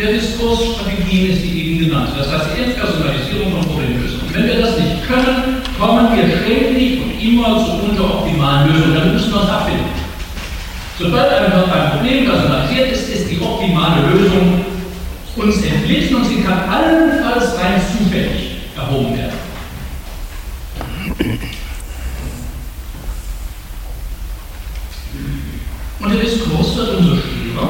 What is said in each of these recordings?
der Diskursstrategien ist die eben genannte. Das heißt die Entpersonalisierung von Problemlösungen. Wenn wir das nicht können, kommen wir ständig und immer zu unteroptimalen Lösungen. Dann müssen wir uns abfinden. Sobald ein Problem personalisiert ist, ist die optimale Lösung uns entglitten und sie kann allenfalls rein zufällig erhoben werden. Und der Diskurs wird umso schwieriger,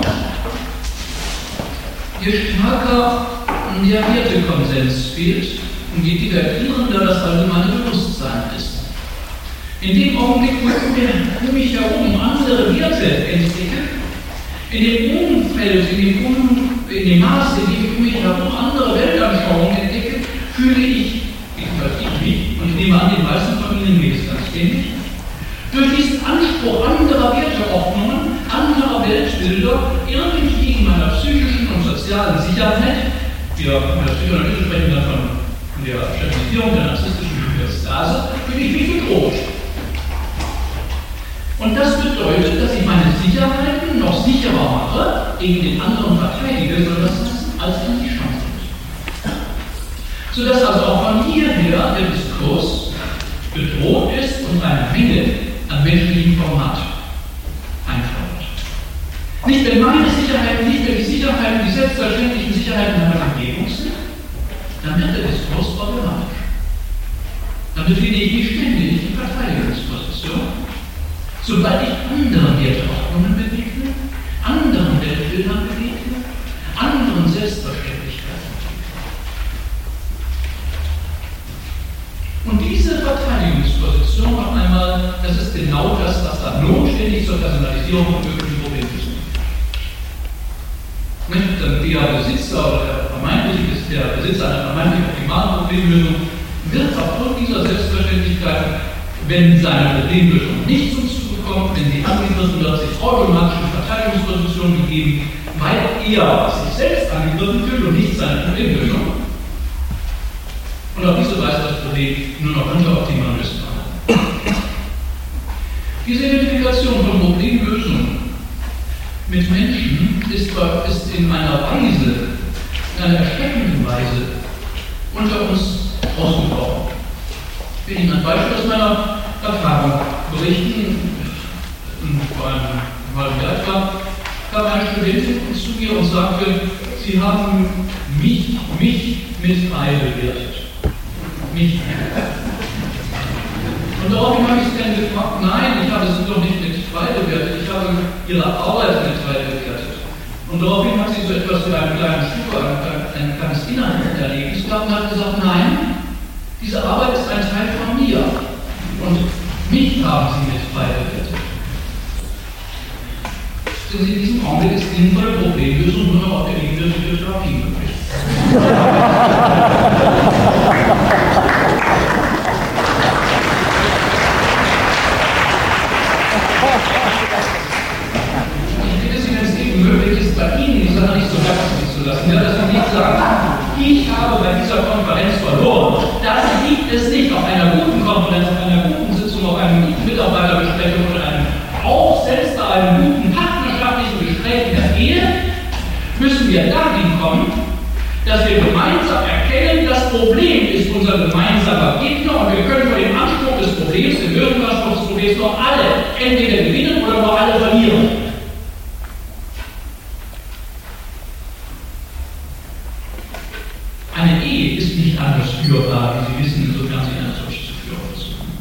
je stärker der Wertekonsens fehlt und je divergierender das allgemeine Bewusstsein ist. In dem Augenblick, wo um mich herum andere Werte entwickle, in dem Umfeld, in dem Maße, in dem ich um mich herum andere Weltanschauungen entdecke, fühle ich mich, und ich nehme an, den meisten von Ihnen geht es ganz ähnlich, durch diesen Anspruch anderer Werteordnungen, anderer Weltbilder, irgendwie in meiner psychischen und sozialen Sicherheit, wir in der Psychoanalyse sprechen dann von der Stabilisierung der narzisstischen Hyperstase, fühle ich mich bedroht. Und das bedeutet, dass ich meine Sicherheiten noch sicherer mache, gegen den anderen verteidige, soll das heißen, als er die Chance hat. Sodass also auch von hierher der Diskurs bedroht ist und eine Menge an menschlichem Format einfordert. Nicht wenn meine Sicherheiten, nicht mehr die Sicherheiten, die selbstverständlichen Sicherheiten meiner Umgebung sind, dann wird der Diskurs problematisch. Dann befinde ich mich ständig in Verteidigungsposition. Sobald ich anderen Werteordnungen begegne, anderen Weltbildern begegne, anderen Selbstverständlichkeiten begegne. Und diese Verteidigungsposition, noch einmal, das ist genau das, was dann notwendig zur Personalisierung von möglichen Problemlösungen führt. Der Besitzer oder der Besitzer einer vermeintlich optimalen Problemlösung wird aufgrund dieser Selbstverständlichkeiten, wenn seine Problemlösung nicht zum Zuge kommt, wenn sie angegriffen wird, sich automatisch in Verteidigungsposition begeben, weil er sich selbst angegriffen fühlt und nicht seine Problemlösung. Und auf diese Weise das Problem nur noch unteroptimal lösbar. Diese Identifikation von Problemlösungen mit Menschen ist in einer Weise, in einer erschreckenden Weise unter uns ausgebrochen. Ich will Ihnen ein Beispiel aus meiner Erfahrung berichten. Vor einem halben Jahr kam eine Studentin zu mir und sagte, sie haben mich mit Ei bewertet. Mich. Und daraufhin habe ich sie dann gefragt, nein, ich habe sie doch nicht mit Ei bewertet, ich habe ihre Arbeit mit Ei bewertet. Und daraufhin hat sie so etwas wie einen kleinen Schub, ein kleines Inhalt der Lebens gehabt und hat gesagt, nein, diese Arbeit ist ein Teil von mir. Und mich haben sie mit Ei bewertet. In diesem Augenblick ist sinnvolle Problemlösung nur noch auf der Ebene der Therapie möglich. Ich bitte Sie, wenn es eben möglich ist, bei Ihnen die Sache nicht so wachsen zu lassen. Ja, dass Sie nicht sagen, ich habe bei dieser Konferenz verloren. Das liegt es nicht auf einer guten Konferenz, auf einer guten Sitzung, auf einer guten Mitarbeiterbesprechung oder auch selbst bei einem guten partnerschaftlichen Gespräch in der Ehe, müssen wir dahin kommen, dass wir gemeinsam erkennen, das Problem ist unser gemeinsamer Gegner und wir können vor dem Anspruch des Problems, dem Lösungsanspruch des Problems nur alle entweder gewinnen oder nur alle verlieren. Eine Ehe ist nicht anders führbar, wie Sie wissen, insofern Sie eine solche zu führen versuchen.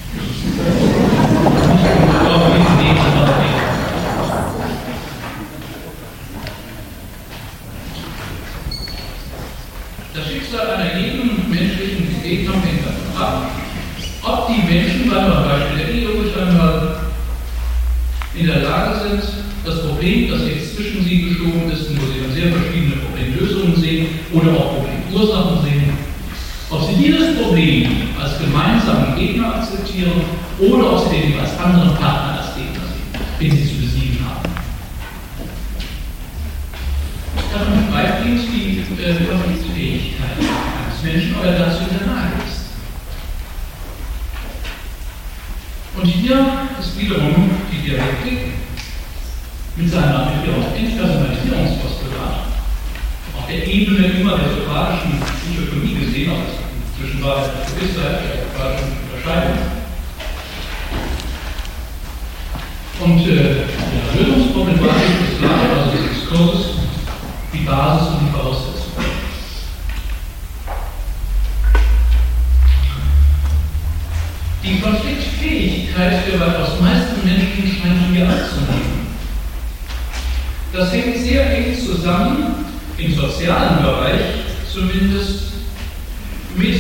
Das Schicksal einer jeden menschlichen Begegnung hängt davon ab, ob die Menschen, beim Beispiel der Ehe ruhig einmal, in der Lage sind, das Problem, das jetzt zwischen sie geschoben ist, wo sie dann sehr verschiedene Problemlösungen sehen oder auch Problemursachen sehen, ob sie dieses Problem als gemeinsamen Gegner akzeptieren oder ob sie den als anderen Partner als Gegner sehen, den sie zu besiegen haben. Davon bleibt die Konfliktfähigkeit eines Menschen, ob er dazu in der Lage ist. Und hier ist wiederum die Dialektik mit ihrem Entpersonalisierungspostulat Ebene immer der sokratischen Psychotomie gesehen, auch zwischen Wahrheit und Gewissheit, der sokratischen Unterscheidung. Und die Lösungsproblematik des Leid, also des Diskurses, die Basis und die Voraussetzung. Die Konfliktfähigkeit der weitaus meisten Menschen scheint hier abzunehmen. Das hängt sehr eng zusammen, im sozialen Bereich zumindest, mit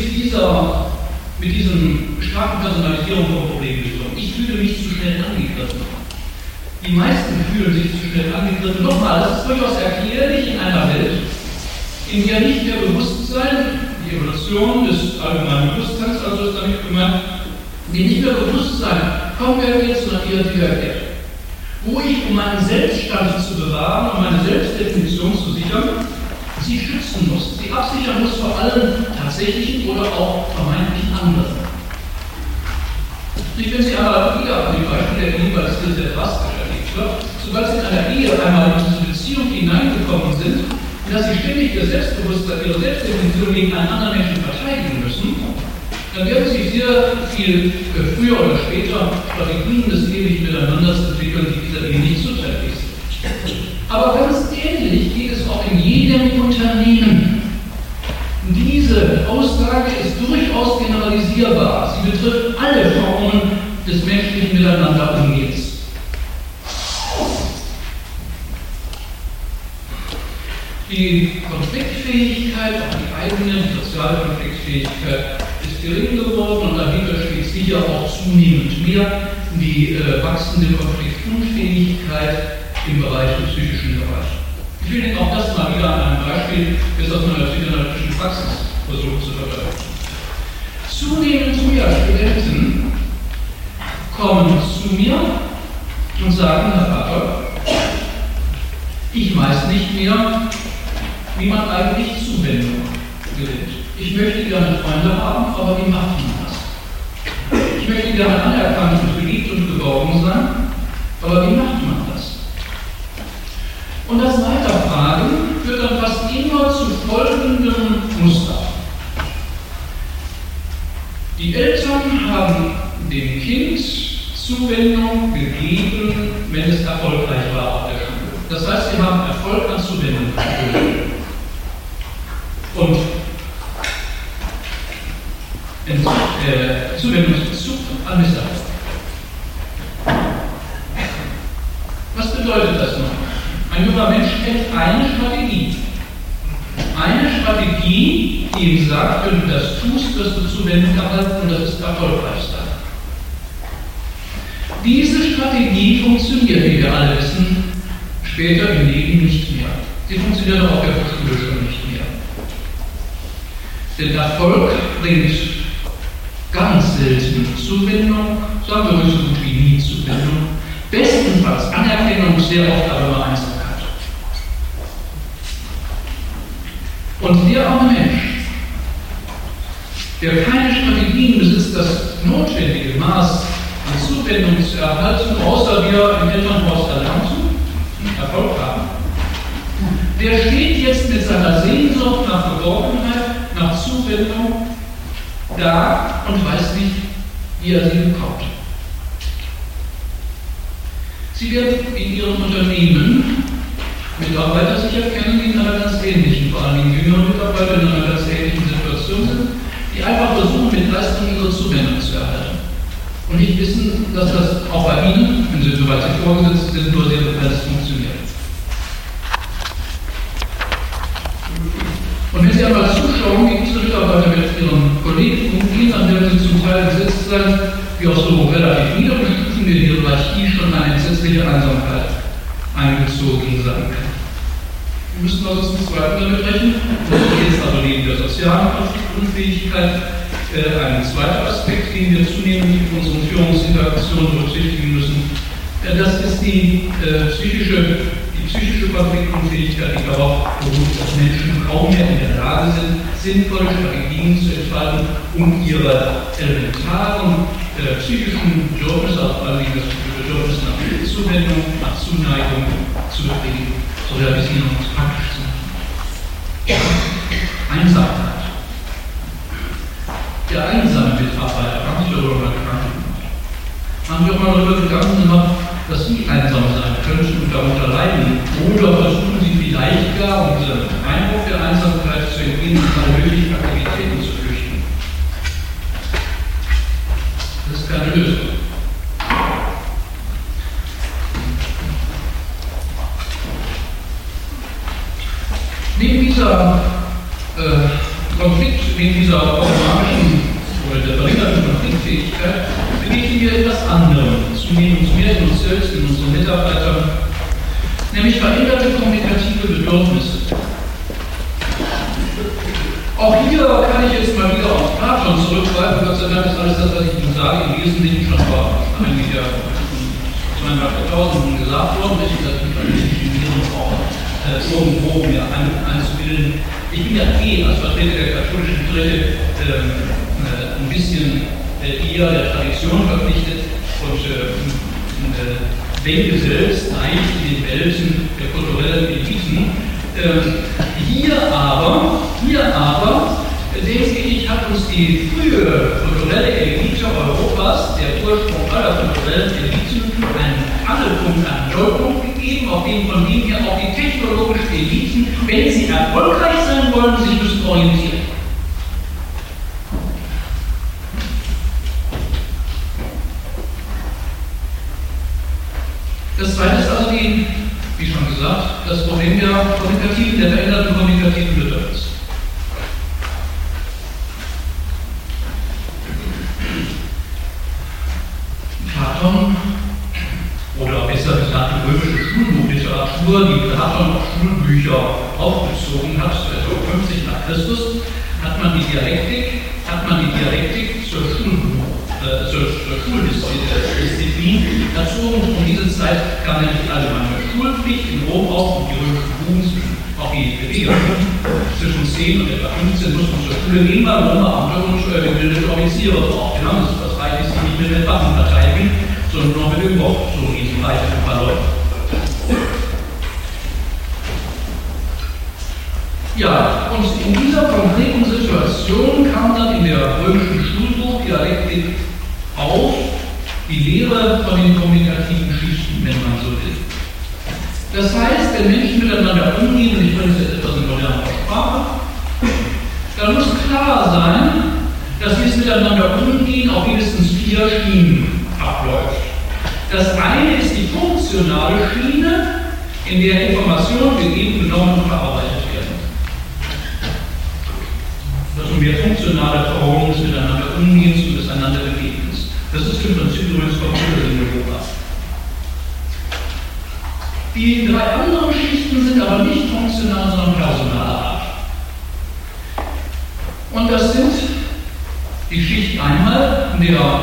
diesem starken Personalisierung von Problemlösungen. Ich fühle mich zu schnell angegriffen. Die meisten fühlen sich zu schnell angegriffen. Nochmal, das ist durchaus erklärlich in einer Welt, in der nicht mehr Bewusstsein, die Evolution des allgemeinen Bewusstseins, also ist damit gemeint, die nicht mehr Bewusstsein konvergiert, sondern eher divergiert. Wo ich, um meinen Selbststand zu bewahren, um meine Selbstdefinition zu sichern, sie schützen muss, sie absichern muss vor allen tatsächlichen oder auch vermeintlichen anderen. Ich will Sie aber wieder an die Beispiele erwähnen, weil es hier sehr drastisch erlebt wird. Sobald Sie in einer Ehe einmal in diese Beziehung hineingekommen sind, in der Sie ständig Ihr Selbstbewusstsein, Ihre Selbstdefinition gegen einen anderen Menschen verteidigen müssen, dann werden Sie sehr viel früher oder später Strategien des ewigen Miteinanders entwickeln, die dieser Ehe nicht zuträglich sind. Aber ganz ähnlich geht es auch in jedem Unternehmen. Diese Aussage ist durchaus generalisierbar. Sie betrifft alle Formen des menschlichen Miteinanderumgehens. Die Konfliktfähigkeit, auch die eigene, die soziale Konfliktfähigkeit, ist gering geworden und dahinter steht sicher auch zunehmend mehr die wachsende Konfliktunfähigkeit im Bereich des psychischen Bereichs. Ich will Ihnen auch das mal wieder an einem Beispiel bis aus meiner psychoanalytischen Praxis versuchen zu verdeutlichen. Zunehmend mehr Studenten kommen zu mir und sagen, Herr Vater, ich weiß nicht mehr, wie man eigentlich Zuwendung gewinnt. Ich möchte gerne Freunde haben, aber wie macht man das? Ich möchte gerne anerkannt und geliebt und geborgen sein, aber wie macht man das? Und das Weiterfragen führt dann fast immer zu folgendem Muster. Die Eltern haben dem Kind Zuwendung gegeben, wenn es erfolgreich war auf der Schule. Das heißt, sie haben Erfolg an Zuwendung gegeben. Und Zuwendungszug an Misserfolg. Was bedeutet das noch? Ein junger Mensch kennt eine Strategie. Eine Strategie, die ihm sagt, wenn du das tust, wirst du Zuwendung erhalten und das ist erfolgreich sein. Diese Strategie funktioniert, wie wir alle wissen, später im Leben nicht mehr. Sie funktioniert auch auf der Schule schon nicht mehr. Denn Erfolg bringt ganz selten Zuwendung, sagen wir so gut wie nie Zuwendung, bestenfalls Anerkennung, sehr oft aber nur Einsamkeit. Und der arme Mensch, der keine Strategien besitzt, das notwendige Maß an Zuwendung zu erhalten, außer wir im Elternhaus erlernten, Erfolg haben, der steht jetzt mit seiner Sehnsucht nach Geborgenheit, nach Zuwendung da und weiß nicht, wie er sie bekommt. Sie werden in Ihrem Unternehmen Mitarbeiter sicher kennen, die in einer ganz ähnlichen, vor allem jüngere Mitarbeiter in einer ganz ähnlichen Situation sind, die einfach versuchen, mit Leistung ihre Zuwendung zu erhalten. Und nicht wissen, dass das auch bei Ihnen, wenn Sie soweit Sie vorgesetzt sind, nur sehr begrenzt funktioniert. Und wenn Sie einmal zuschauen, wie diese Mitarbeiter mit ihren Kollegen umgehen, dann werden Sie zum Teil gesetzt sein, wie aus so relativ niedrigen Stufen der Hierarchie schon eine entsetzliche Einsamkeit eingezogen sein kann. Wir müssen also zum Zweiten damit rechnen. Das ist jetzt also neben der sozialen Konfliktunfähigkeit ein zweiter Aspekt, den wir zunehmend in unseren Führungsinteraktionen berücksichtigen müssen. Das ist die psychische Konfliktunfähigkeit, die darauf beruht, dass Menschen kaum mehr in der Lage sind, sinnvolle Strategien zu entfalten, um ihre elementaren psychischen Bedürfnisse, vor allem das Bedürfnis nach Zuwendung, nach Zuneigung zu befriedigen, so realisieren und praktisch zu machen. Einsamkeit. Der einsame Mitarbeiter, haben sich darüber mal Gedanken gemacht. Haben sich auch mal darüber Gedanken gemacht, dass sie einsam sein könnten und darunter leiden. Oder versuchen sie vielleicht gar, um diesem Eindruck der Einsamkeit zu entgehen, in alle möglichen Aktivitäten zu flüchten. Das ist keine Lösung. Neben dieser neben dieser automatischen oder der verringerten Konfliktfähigkeit begegnen wir etwas anderem, zunehmend mehr in uns selbst, in unseren Mitarbeitern, nämlich veränderte kommunikative Bedürfnisse. Auch hier kann ich jetzt mal wieder auf Platon zurückgreifen. Gott sei Dank ist alles das, was ich Ihnen sage, im Wesentlichen schon vor einigen Jahren 200.000 gesagt worden ist, dass ich auch irgendwo mir einzubilden. Ich bin ja als Vertreter der katholischen Kirche ein bisschen eher der Tradition verpflichtet und denke selbst eigentlich in den Welten der kulturellen Eliten. Hier aber, denke ich, hat uns die frühe kulturelle Elite Europas, der Ursprung aller kulturellen Eliten, einen Angelpunkt, einen Nullpunkt gegeben, von dem hier auch die technologischen Eliten, wenn sie erfolgreich sein wollen, sich müssen orientieren. Das zweite ist also wie schon gesagt, das Problem der veränderten kommunikativen Bedürfnisse. Platon, oder besser gesagt die römische Schulbuchliteratur, die Platon auf Schulbücher aufgezogen hat, also 50 nach Christus, hat man die Dialektik zur Schuldisziplin erzogen. Um diese Zeit kam nämlich die allgemeine Schulpflicht in Rom auf und die römische Jugend, auch die Bewegung zwischen 10 und etwa 15 mussten zur Schule gehen, weil Beamte und gebildete Offiziere brauchten. Das reicht nicht mit den Waffen verteidigen, sondern nur mit dem Wort, so wie es reicht ein paar Leute. Ja, und in dieser konkreten Situation kam dann in der römischen Schulbuchdialektik auf die Lehre von den kommunikativen Schichten, wenn man so will. Das heißt, wenn Menschen miteinander umgehen, und ich bringe es jetzt etwas in moderner Sprache, dann muss klar sein, dass dieses Miteinander umgehen auf mindestens 4 Schienen abläuft. Das eine ist die funktionale Schiene, in der Informationen gegeben, genommen und verarbeitet werden. Das sind mehr funktionale Formen des Miteinander Umgehens und des einander Begegnens. Das ist im Prinzip übrigens Computerlinguistik. Die 3 anderen Schichten sind aber nicht funktional, sondern personaler Art. Und das sind die Schicht einmal der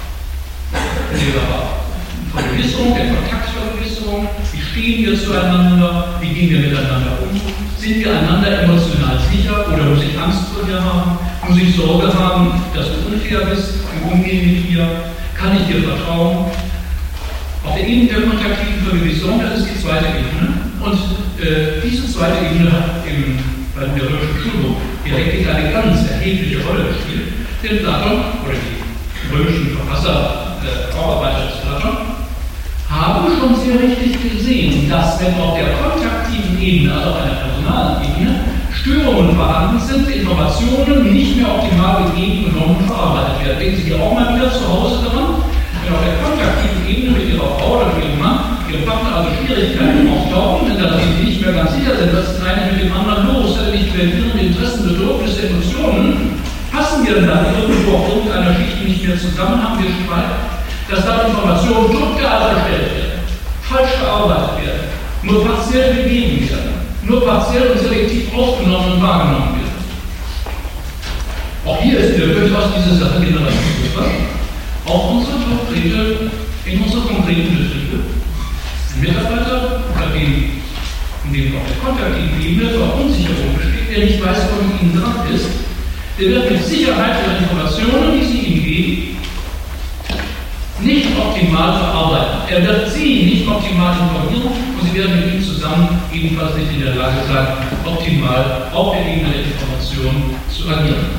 Vergewisserung, der Kontaktvergewisserung. Wie stehen wir zueinander? Wie gehen wir miteinander um? Sind wir einander emotional sicher oder muss ich Angst vor dir haben? Muss ich Sorge haben, dass du unfair bist im Umgehen mit mir? Kann ich dir vertrauen? Auf der Ebene der kontaktiven Vergewisserung, das ist die zweite Ebene. Und diese zweite Ebene hat bei der römischen Schulbuchdialektik eine ganz erhebliche Rolle gespielt. Denn Platon, oder die römischen Verfasser, Bauarbeiter des Platon, haben schon sehr richtig gesehen, dass wenn auf der kontaktiven Ebene, also auf einer personalen Ebene, Störungen vorhanden sind, Informationen nicht mehr optimal gegeben, genommen und verarbeitet werden. Denken Sie auch mal wieder zu Hause daran, wenn auf der kontaktiven Ebene mit Ihrer Frau oder mit Ihrem Mann, Ihrem Partner also Schwierigkeiten auftauchen, denn da Sie nicht mehr ganz sicher sind, was ist eigentlich mit dem anderen los, hat er nicht mehr Ihre Interessen, Bedürfnisse, Emotionen, passen wir dann irgendwo auf irgendeiner Schicht nicht mehr zusammen, haben wir Streit, dass da Informationen total verstellt werden, falsch verarbeitet werden, nur partiell gegeben werden, nur partiell und selektiv aufgenommen und wahrgenommen werden. Auch hier ist wieder durchaus diese Sache generativ. Auch in unsere konkreten Betriebe. Ein Mitarbeiter, in dem auf der kontaktiven Ebene Verunsicherung besteht, der nicht weiß, wo mit Ihnen dran ist, der wird mit Sicherheit Ihre Informationen, die Sie ihm geben, nicht optimal optimal verarbeiten. Er wird Sie nicht optimal informieren und Sie werden mit ihm zusammen ebenfalls nicht in der Lage sein, optimal auf der Ebene der Information zu agieren.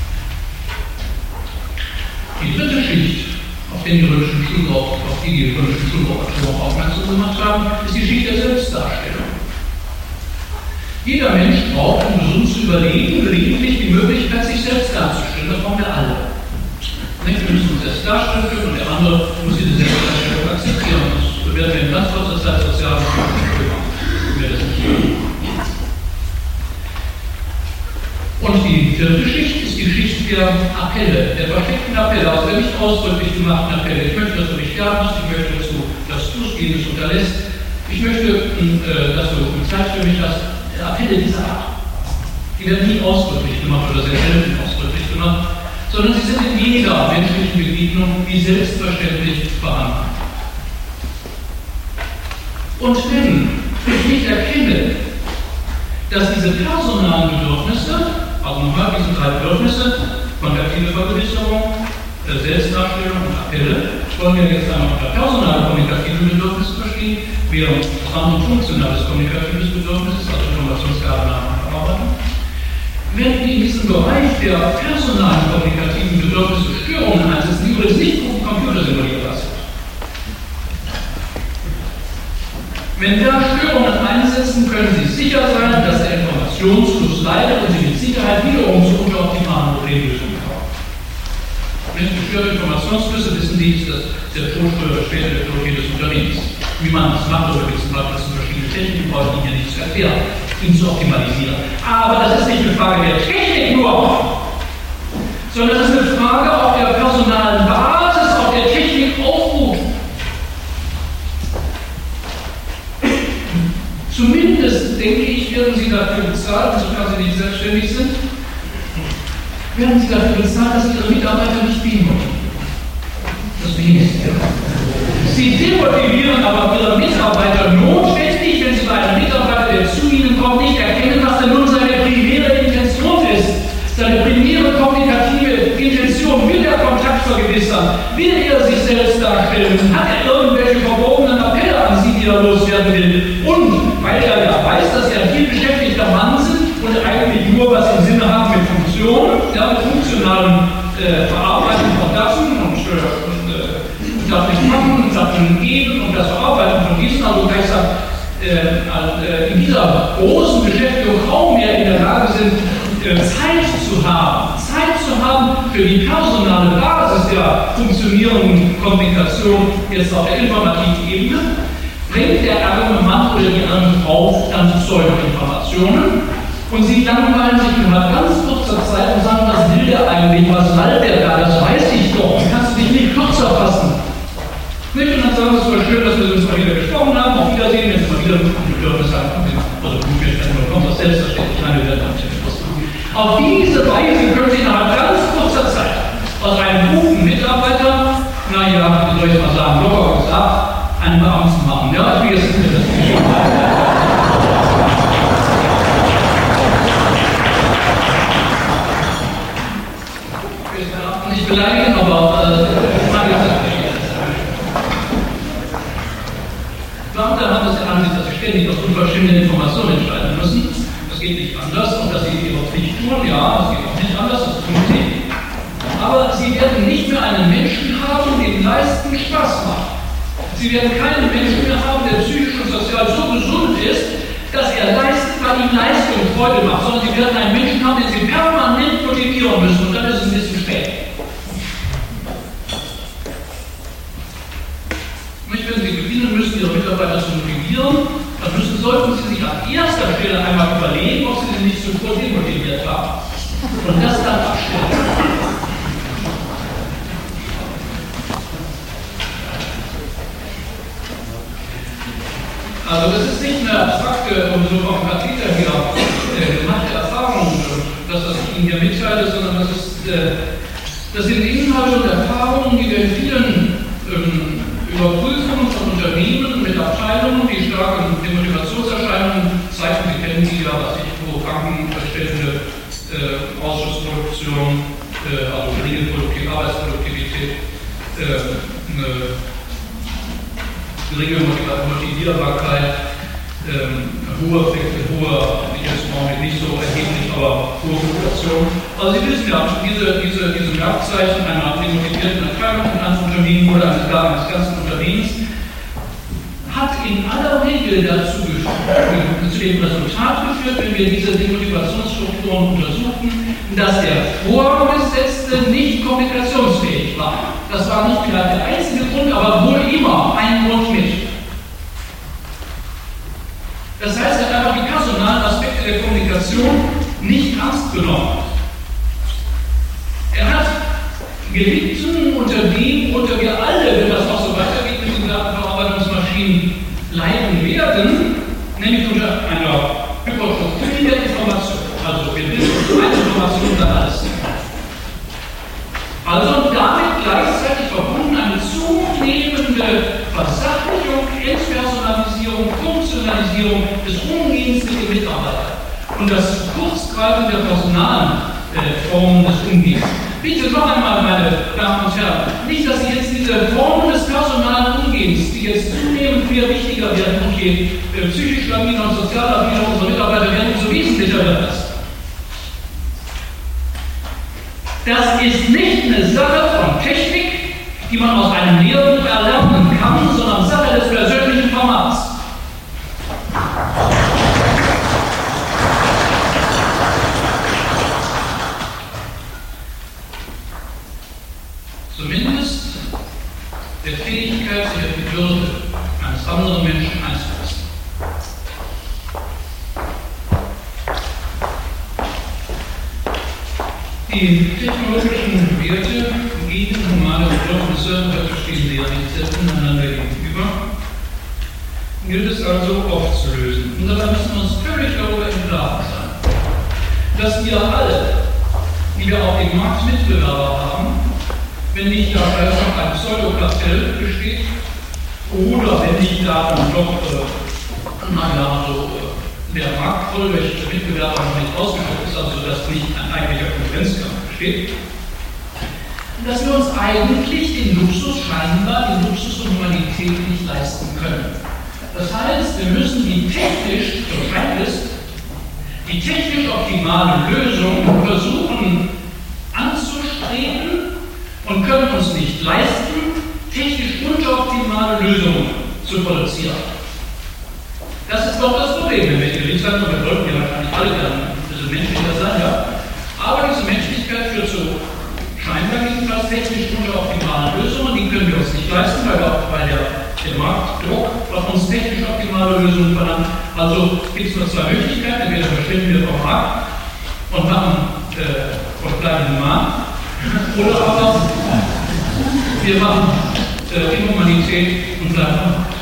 Die dritte Schicht, auf die die römischen Schulbuchautoren aufmerksam gemacht haben, ist die Schicht der Selbstdarstellung. Jeder Mensch braucht, um gesund zu überleben, gelegentlich die Möglichkeit, sich selbst darzustellen. Das brauchen wir alle. Wir müssen uns selbst darstellen können und der andere muss diese Selbstdarstellung akzeptieren. Das werden wir in ganz kurzer Zeit sozial machen, wenn wir das nicht tun. Und die vierte Schicht ist die Schicht der Appelle, der versteckten Appelle, also der nicht ausdrücklich gemachten Appelle. Ich möchte, dass du mich lernst, ich möchte, dass du es jenes unterlässt, ich möchte, dass du Zeit für mich hast. Appelle dieser Art. Die werden nie ausdrücklich gemacht oder sehr selten ausdrücklich gemacht, sondern sie sind in jeder menschlichen Begegnung wie selbstverständlich vorhanden. Und wenn ich nicht erkenne, dass diese personalen Bedürfnisse, also nochmal diese drei Bedürfnisse, kontaktive Vergewisserung, Selbstdarstellung und Appelle, wollen wir jetzt einmal unter personale kommunikative Bedürfnisse verstehen, während das andere funktionales kommunikatives Bedürfnis ist, also Informationsgabe nach und verarbeiten. Wenn in diesem Bereich der personalen kommunikativen Bedürfnisse Störungen einsetzen, die übrigens nicht computersimulierbar sind. Wenn da Störungen einsetzen, können Sie sicher sein, dass der Informationsfluss leidet und Sie mit Sicherheit wiederum zu unteroptimalen Problemlösungen kommen. Wenn gestörte Informationsflüsse wissen Sie, ist das der Tod oder später der Tod jedes Unternehmens. Wie man das macht, oder zum Beispiel zu verschiedenen Techniken, brauche ich Ihnen hier nicht zu erklären, ihn zu optimalisieren. Aber das ist nicht eine Frage der Technik nur, sondern das ist eine Frage auf der personalen Basis, auf der Technik aufruht. Zumindest, denke ich, werden Sie dafür bezahlt, sofern Sie nicht selbstständig sind, werden Sie dafür bezahlt, dass Ihre Mitarbeiter nicht beamen. Das Wenigste. Sie demotivieren aber Ihre Mitarbeiter notwendig, wenn Sie bei einem Mitarbeiter, der zu Ihnen kommt, nicht erkennen, was denn nun seine primäre Intention ist. Seine primäre kommunikative Intention. Will er Kontakt vergewissern? Will er sich selbst darstellen? Hat er irgendwelche verbogenen Appelle an Sie, die er loswerden will? Und weil er ja weiß, dass Sie ein viel beschäftigter Mann sind und eigentlich nur was im Sinne haben mit Funktion, ja, mit funktionalen Verarbeitung von Daten und darf nicht machen und darf nicht geben und das Verarbeiten von diesen, also gleichsam in dieser großen Beschäftigung kaum mehr in der Lage sind, Zeit zu haben für die personale Basis der funktionierenden Kommunikation jetzt auf der informativen Ebene, bringt der arme Mann oder die arme Frau dann Pseudo-Informationen und sie langweilen sich innerhalb ganz kurzer Zeit und sagen, was will der eigentlich, was lallt der da, das weiß ich doch, kannst du dich nicht kürzer fassen. Nicht? Und dann sagen wir, es war schön, dass wir uns mal wieder gesprochen haben, auf Wiedersehen, wenn es mal wieder ein Bedürfnis haben, also gut, wir kommt das selbstverständlich, meine Welt am Telefon. Auf diese Weise können Sie innerhalb ganz kurzer Zeit aus einem guten Mitarbeiter, naja, wie soll ich mal sagen, locker gesagt, einen Beamten machen. Ja, ich will jetzt nicht das nicht beleidigen, aber ich meine das nicht. Beamte haben das der Ansicht, dass sie ständig aus unverschämten Informationen entscheiden müssen. Das geht nicht anders und dass sie ihre Pflicht tun, ja, das geht auch nicht anders, das tun sie. Aber sie werden nicht mehr einen Menschen haben, dem Leisten Spaß macht. Sie werden keinen Menschen mehr haben, der psychisch und sozial so gesund ist, dass er leistet, weil ihm Leistung Freude macht, sondern sie werden einen Menschen haben, den sie permanent motivieren müssen und dann ist es ein bisschen spät. Wenn Sie gewinnen müssen, Ihre Mitarbeiter zu motivieren, dann sollten Sie sich an erster Stelle einmal überlegen, ob Sie sie nicht zuvor demotiviert haben. Und das dann abstellen. Also das ist nicht eine abstrakte und so vom Kapitel her gemachte Erfahrung, dass das ich Ihnen hier mitteile, sondern das sind Inhalte und Erfahrungen, die wir in vielen Überprüfungen von Unternehmen mit Abteilungen, die starke Demotivationserscheinungen zeigen. Sie kennen die ja, was ich wo krankenstellende Ausschussproduktion, also geringe Arbeitsproduktivität, geringe Motivierbarkeit, hohe, jetzt im Augenblick nicht so erheblich, aber hohe Fluktuation. Also Sie wissen ja, diese Merkzeichen einer demotivierten Abteilung in einem Unternehmen oder eines ganzen Unternehmens hat in aller Regel dazu geführt, zu dem Resultat geführt, wenn wir diese Demotivationsstrukturen untersuchen, dass der Vorgesetzte nicht kommunikationsfähig war. Das war nicht vielleicht der einzige Grund, aber wohl immer ein Grund mit. Das heißt, er hat einfach die personalen Aspekte der Kommunikation nicht ernst genommen. Er hat gelitten unter dem, unter wir alle, wenn das noch so weitergeht mit den Datenverarbeitungsmaschinen, leiden werden, nämlich unter einer Hypertrophie der Information. Also wir wissen, eine Information dann alles. Also damit gleichzeitig verbunden eine zunehmende Versachlichung, Entpersonalisierung, Funktionalisierung des Umgehens mit den Mitarbeitern und das Kurzgreifen der personalen Formen des Umgehens. Bitte noch einmal, meine Damen und Herren, nicht, dass Sie jetzt diese Formen des personalen Umgehens, die jetzt zunehmend viel wichtiger werden und je psychisch labiler und sozial labiler unsere Mitarbeiter werden, umso wesentlicher wird das. Das ist nicht eine Sache von Technik, die man aus einem Lehrbuch erlernen kann, sondern Sache des persönlichen Formats. Zumindest der Fähigkeit, sich auf die Würde eines anderen Menschen einzulassen. Die technologischen Werte gegen humane Bedürfnisse, heute stehen sie ja nicht selbst einander gegenüber, gilt es also aufzulösen. Und dabei müssen wir uns völlig darüber im Klaren sein, dass wir alle, die wir auf dem Markt Mitbewerber haben, wenn nicht da vielleicht noch ein Pseudokartell besteht, oder wenn nicht da dann doch, der Markt voll durch Mitbewerber noch nicht ausgeschöpft ist, also dass nicht ein eigentlicher Konkurrenzkampf besteht, dass wir uns eigentlich den Luxus scheinbar, den Luxus und Humanität nicht leisten können. Das heißt, wir müssen die technisch optimale Lösung versuchen anzustreben und können uns nicht leisten, technisch unteroptimale Lösungen zu produzieren. Das ist doch das Problem, wenn wir ehrlich sein, und wir wollten ja wahrscheinlich alle gerne ein bisschen menschlicher sein, ja. Aber diese Menschlichkeit führt zu scheinbar jedenfalls technisch unteroptimalen Lösungen, die können wir uns nicht leisten, weil der Marktdruck auf uns technisch optimale Lösungen verlangt. Also gibt es nur zwei Möglichkeiten, entweder verschwinden wir vom Markt und bleiben human, oder aber wir machen Inhumanität und bleiben am Markt.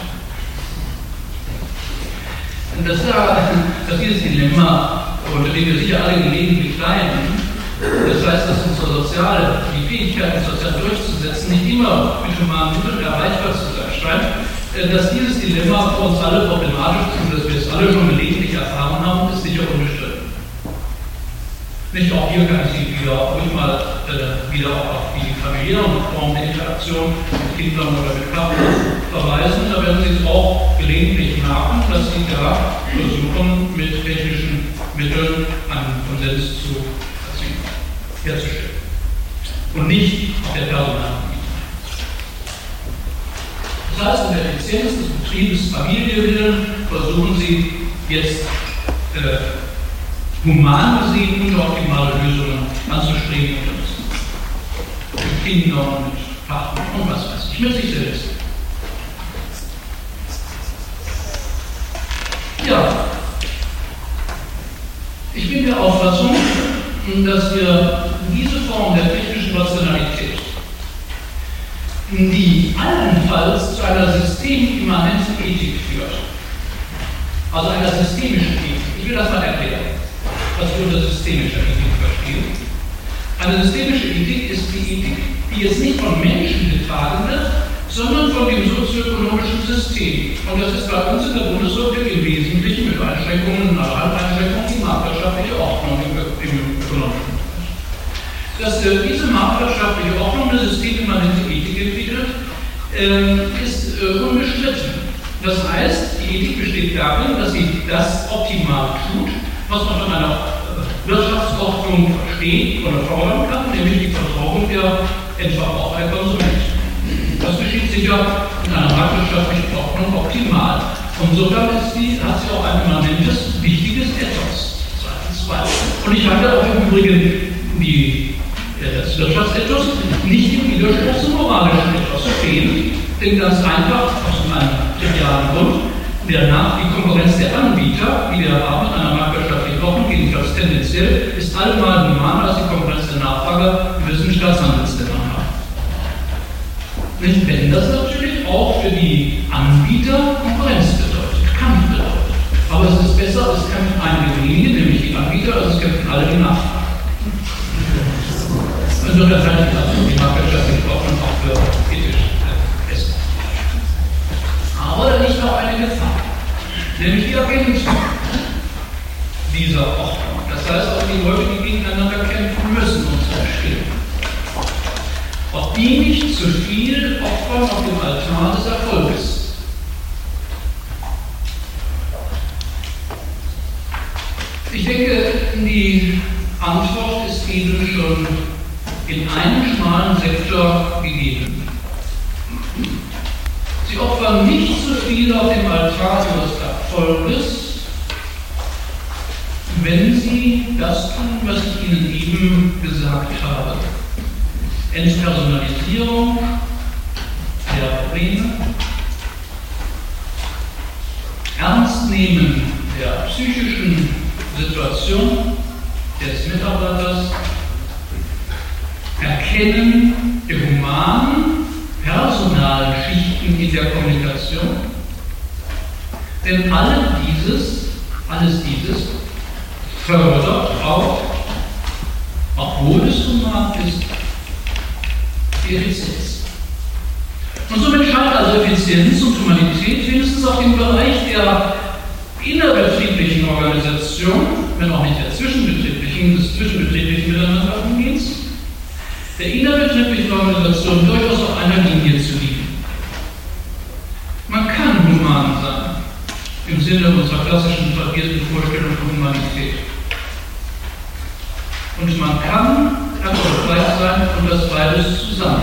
Dass dieses Dilemma, unter dem wir sicher alle gelegentlich leiden, das heißt, dass die Fähigkeit, uns sozial durchzusetzen, nicht immer mit humanen Mitteln erreichbar zu sein scheint, dass dieses Dilemma für uns alle problematisch ist und dass wir es alle schon gelegentlich erfahren haben, ist sicher unbestritten. Nicht auch hier kann ich Sie wieder auf die familiären Formen der Interaktion mit Kindern oder mit Partnern verweisen. Da werden Sie es auch gelegentlich merken, dass Sie da versuchen, mit technischen Mitteln einen Konsens herzustellen. Und nicht auf der Personalebene. Das heißt, in der Effizienz des Betriebes Familie willen versuchen Sie jetzt human gesehen unteroptimale Lösungen anzustreben und mit Kindern, mit Partnern und was weiß ich, mit sich selbst. Ja, ich bin der Auffassung, dass wir diese Form der technischen Rationalität, die allenfalls zu einer systemimmanenten Ethik führt, also einer systemischen Ethik, ich will das mal erklären, was wir unter systemischer Ethik verstehen. Eine systemische Ethik ist die Ethik, die jetzt nicht von Menschen getragen wird, sondern von dem sozioökonomischen System. Und das ist bei uns in der Bundesrepublik im Wesentlichen mit Einschränkungen, Halbeinschränkungen, die marktwirtschaftliche Ordnung im ökonomischen Bereich. Dass diese marktwirtschaftliche Ordnung eine systemimmanente Ethik entwickelt, ist unbestritten. Das heißt, die Ethik besteht darin, dass sie das optimal tut, was man von einer Wirtschaftsordnung versteht oder fordern kann, nämlich die Versorgung der Endverbraucher, der Konsumenten. Das geschieht sicher in einer marktwirtschaftlichen Ordnung optimal. Insofern hat sie auch ein immanentes, wichtiges Ethos. Und ich halte auch im Übrigen das Wirtschaftsethos nicht im Widerspruch zum moralischen Ethos stehen, denn ganz einfach aus einem trivialen Grund, danach die Konkurrenz der Anbieter, die wir haben in einer marktwirtschaftlichen Ordnung, jedenfalls tendenziell, ist allemal humaner als die Konkurrenz der Nachfrage, die wir in Staatshandelsländern haben. Nicht, wenn das natürlich auch für die Anbieter Konkurrenz bedeutet, Kampf bedeutet. Aber es ist besser, es kämpfen einige wenige, nämlich die Anbieter, als es kämpfen alle die Nachfrage. Insofern halte ich also die marktwirtschaftliche Ordnung auch für ethisch besser. Aber da liegt auch eine Gefahr, nämlich die Ergänzung dieser Ordnung. Das heißt auch die Leute, die gegeneinander kämpfen müssen, um zu bestehen. Ob die nicht zu viel opfern auf dem Altar des Erfolges. Ich denke, die Antwort ist Ihnen schon in einem schmalen Sektor gegeben. Sie opfern nicht zu viel auf dem Altar ihres Erfolges, wenn sie das tun, was ich Ihnen eben gesagt habe. Entpersonalisierung der Probleme, Ernstnehmen der psychischen Situation des Mitarbeiters, Erkennen der humanen, personalen Schichten in der Kommunikation. Denn alles dieses fördert auch, obwohl es human ist, die Effizienz. Und somit scheint also Effizienz und Humanität wenigstens auf den Bereich der innerbetrieblichen Organisation, wenn auch nicht der zwischenbetrieblichen, des zwischenbetrieblichen Miteinanderumgehens, der innerbetrieblichen Organisation durchaus auf einer Linie zu liegen. Man kann human sein, im Sinne unserer klassischen tradierten Vorstellung von Humanität. Und man kann erfolgreich sein und das beides zusammen.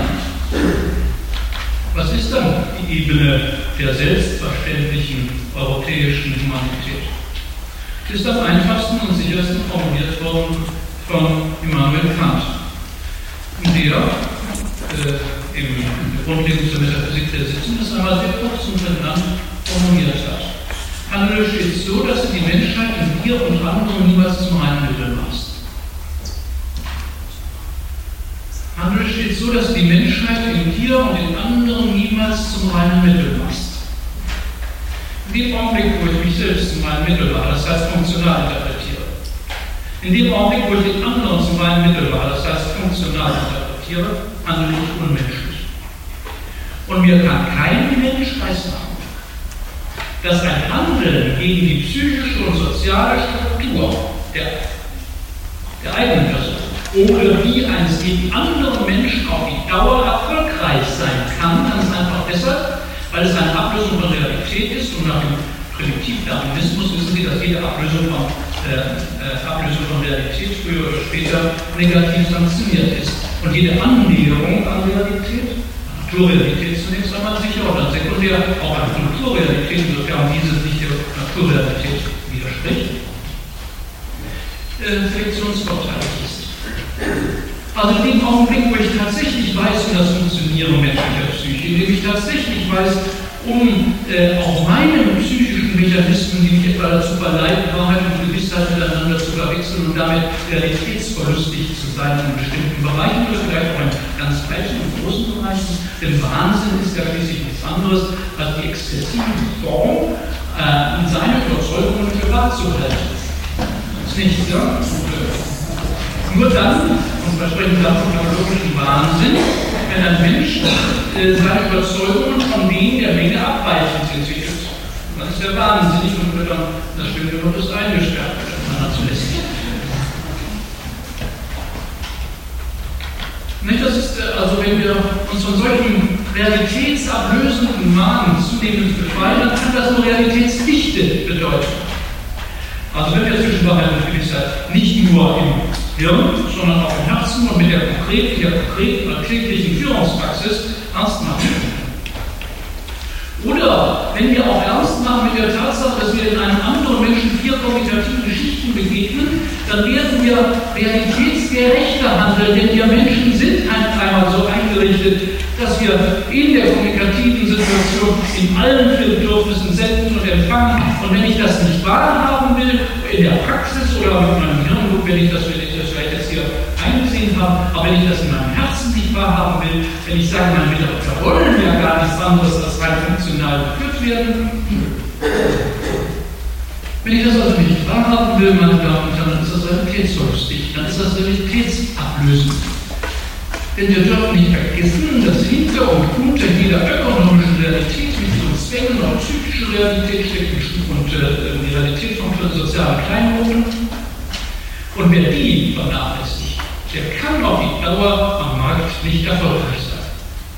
Was ist dann die Ebene der selbstverständlichen europäischen Humanität? Sie ist am einfachsten und sichersten formuliert worden von Immanuel Kant, der im Grundlegung zur Metaphysik der Sitzung das einmal sehr kurz und prägnant formuliert hat. Handel steht so, dass sie die Menschheit in dir und anderen niemals zum reinen Mittel machst. Handel steht so, dass die Menschheit in dir und in anderen niemals zum reinen Mittel machst. In dem Augenblick, wo ich mich selbst zum reinen Mittel mache, das heißt funktional interpretiere. In dem Augenblick, wo ich den anderen zum reinen Mittel mache, das heißt funktional interpretiere, handle ich unmenschlich. Und mir kann kein Mensch weismachen, dass ein Handeln gegen die psychische und soziale Struktur der eigenen Person oder wie eines gegen andere Menschen auf die Dauer erfolgreich sein kann, ganz einfach deshalb, weil es eine Ablösung von Realität ist und nach dem Primitivdarwinismus wissen Sie, dass jede Ablösung von Realität früher oder später negativ sanktioniert ist. Und jede Annäherung an Realität, Naturrealität zunächst einmal sicher und dann sekundär auch an Kulturrealität, insofern diese sich der Naturrealität widerspricht, selektionsvorteilig ist. Also in dem Augenblick, wo ich tatsächlich weiß, wie das Funktionieren menschlicher Psyche, in dem ich tatsächlich weiß, auch meine psychischen Mechanismen, die mich etwa dazu verleiten, Wahrheit und Gewissheit miteinander zu verwechseln und damit realitätsverlustig zu sein in bestimmten Bereichen oder vielleicht auch in ganz weiten und großen Bereichen. Denn Wahnsinn ist ja schließlich nichts anderes als die exzessive Form, seine Überzeugungen für wahr zu halten. Das ist nichts, ja? Nur dann, und wir sprechen dann von pathologischen Wahnsinn, wenn ein Mensch seine Überzeugungen von denen der Menge abweichend entwickelt. Dann ist er wahnsinnig und wird dann, das stimmt, wird es eingesperrt, wenn man dazu lässt. Nicht, das ist, also wenn wir uns von solchen realitätsablösenden Magen zunehmend befreien, dann kann das nur Realitätsdichte bedeuten. Also wenn wir zwischen Wahrheit und Gewissheit nicht nur im Hirn, sondern auch im Herzen und mit der konkreten alltäglichen Führungspraxis ernst machen. Oder wenn wir auch ernst machen mit der Tatsache, dass wir in einem anderen Menschen 4 kognitiven Schichten begegnen, dann werden wir realitätsgerechter handeln, denn wir Menschen sind einmal so eingerichtet, dass wir in der kommunikativen Situation in allen 4 Bedürfnissen senden und empfangen. Und wenn ich das nicht wahrhaben will, in der Praxis oder mit meinem Hirn, wenn ich das vielleicht jetzt hier eingesehen habe, aber wenn ich das in meinem Herzen nicht wahrhaben will, wenn ich sage, meine Mitarbeiter wollen ja gar nichts anderes als rein funktional geführt werden. Wenn ich das also nicht wahrhaben will, meine Damen und Herren, dann ist das realitätslustig, dann ist das realitätsablösend. Denn wir dürfen nicht vergessen, dass hinter und unter jeder ökonomischen Realität mit ihren Zwängen auch psychische Realität steckt und die Realität von sozialen Kleingruppen. Und wer die vernachlässigt, der kann auf die Dauer am Markt nicht erfolgreich sein.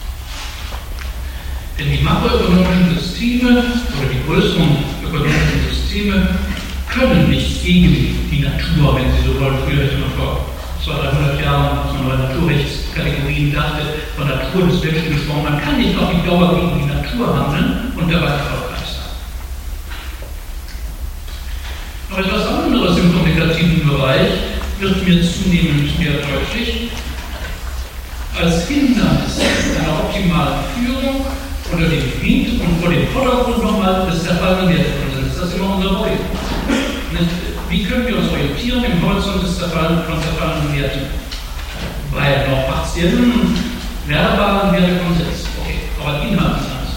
Denn die makroökonomischen Systeme oder die größeren ökonomischen Systeme können nicht gegen die Natur, wenn Sie so wollen. Früher hätte man vor 200, 300 Jahren, als man bei Naturrechtskategorien dachte, von Natur des Menschen gesprochen. Man kann nicht auf die Dauer gegen die Natur handeln und dabei erfolgreich sein. Noch etwas anderes im kommunikativen Bereich wird mir zunehmend mehr deutlich. Als Hindernis einer optimalen Führung unter dem Wind und vor dem Vordergrund nochmal des zerfallenen Wertekonsens. Das ist immer unser Problem. Wie können wir uns orientieren im Horizont des zerfallenen Werten? Bei noch partiellen und verbalen Wertekonsens. Okay, aber Inhalt ist anders.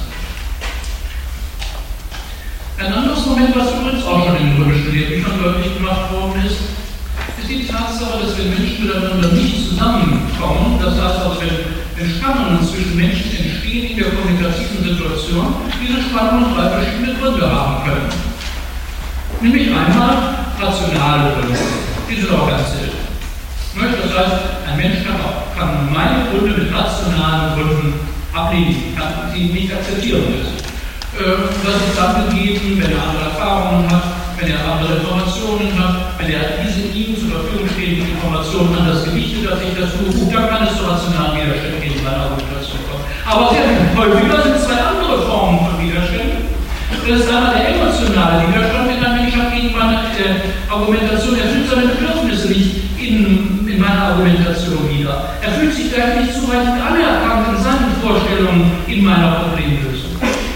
Ein anderes Moment, was übrigens auch schon in den römischen Lehrbüchern deutlich gemacht worden ist die Tatsache, dass wenn Menschen miteinander nicht zusammenkommen, das heißt also, wenn Spannungen zwischen Menschen entstehen in der kommunikativen Situation, diese Spannungen 3 verschiedene Gründe haben können. Nämlich einmal rationale Gründe, die sind auch ganz selten. Das heißt, ein Mensch kann meine Gründe mit rationalen Gründen ablehnen, kann sie nicht akzeptieren müssen. Das ist dann gegeben, wenn er andere Erfahrungen hat, wenn er andere Informationen hat, wenn er diese ihm zur Verfügung stehenden Informationen anders gewichtet, als ich das tue, dann kann es zu rationalen Widerständen gegen meine Argumentation kommen. Aber sehr häufiger sind 2 andere Formen von Widerständen. Das ist einmal der emotionale Widerstand, wenn ein Mensch hat gegen meine Argumentation, er fühlt seine Bedürfnisse nicht in meiner Argumentation wieder. Er fühlt sich vielleicht nicht zureichend anerkannt in seinen Vorstellungen in meiner Problemlösung.